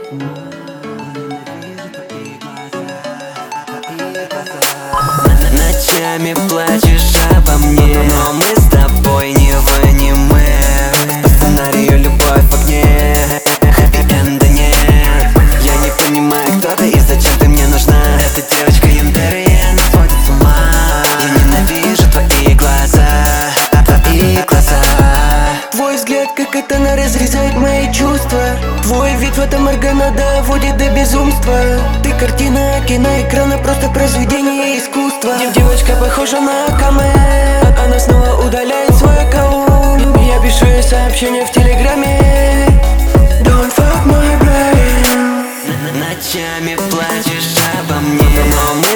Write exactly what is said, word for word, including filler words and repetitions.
Ночами плачешь обо мне, но мы с тобой не в аниме. По сценарию любовь в огне, хэппи-энда нет. Я не понимаю, кто ты и зачем ты мне нужна. Эта девочка янтария нас сводит с ума. Я ненавижу твои глаза, твои глаза. Твой взгляд, как катана, разрезает мои чувства. Твой вид в этом органа доводит до безумства. Ты картина киноэкрана, просто произведение искусства. Дев Девочка похожа на Акаме, она снова удаляет свой аккаунт. Я пишу ей сообщение в телеграме: Don't fuck my brain. Ночами плачешь обо мне, но мы